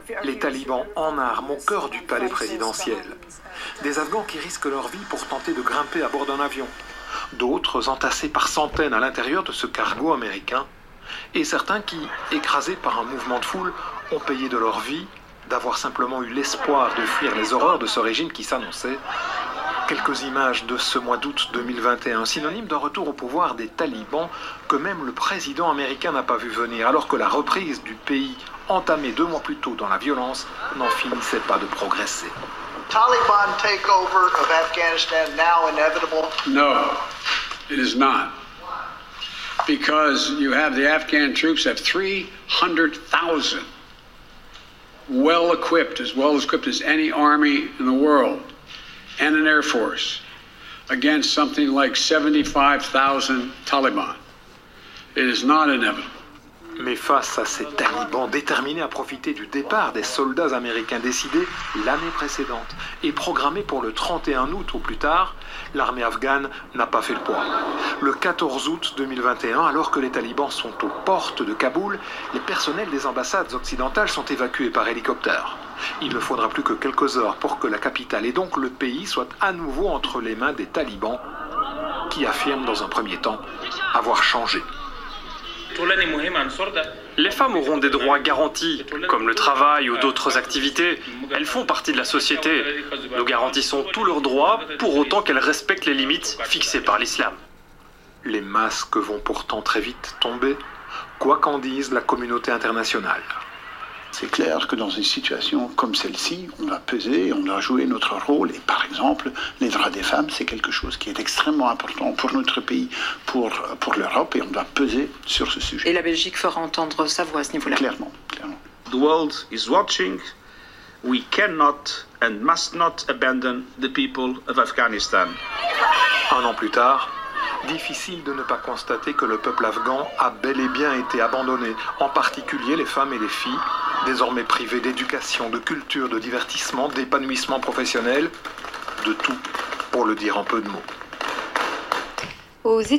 Les talibans en armes au cœur du palais présidentiel. Des Afghans qui risquent leur vie pour tenter de grimper à bord d'un avion. D'autres entassés par centaines à l'intérieur de ce cargo américain. Et certains qui, écrasés par un mouvement de foule, ont payé de leur vie, d'avoir simplement eu l'espoir de fuir les horreurs de ce régime qui s'annonçait. Quelques images de ce mois d'août 2021, synonyme d'un retour au pouvoir des talibans que même le président américain n'a pas vu venir, alors que la reprise du pays, entamée 2 mois plus tôt dans la violence, n'en finissait pas de progresser. Taliban takeover of Afghanistan now inevitable? No, it is not. Because you have the Afghan troops have 300,000 well equipped as any army in the world, and an air force against something like 75,000 Taliban. It is not inevitable. Mais face à ces talibans déterminés à profiter du départ des soldats américains décidés l'année précédente et programmés pour le 31 août au plus tard, l'armée afghane n'a pas fait le poids. Le 14 août 2021, alors que les talibans sont aux portes de Kaboul, les personnels des ambassades occidentales sont évacués par hélicoptère. Il ne faudra plus que quelques heures pour que la capitale et donc le pays soient à nouveau entre les mains des talibans qui affirment dans un premier temps avoir changé. Les femmes auront des droits garantis, comme le travail ou d'autres activités. Elles font partie de la société. Nous garantissons tous leurs droits, pour autant qu'elles respectent les limites fixées par l'islam. Les masques vont pourtant très vite tomber, quoi qu'en dise la communauté internationale. C'est clair que dans une situation comme celle-ci, on doit peser, on doit jouer notre rôle. Et par exemple, les droits des femmes, c'est quelque chose qui est extrêmement important pour notre pays, pour l'Europe, et on doit peser sur ce sujet. Et la Belgique fera entendre sa voix à ce niveau-là. Clairement, clairement. The world is watching. We cannot and must not abandon the people of Afghanistan. 1 an plus tard, difficile de ne pas constater que le peuple afghan a bel et bien été abandonné, en particulier les femmes et les filles, désormais privées d'éducation, de culture, de divertissement, d'épanouissement professionnel, de tout, pour le dire en peu de mots.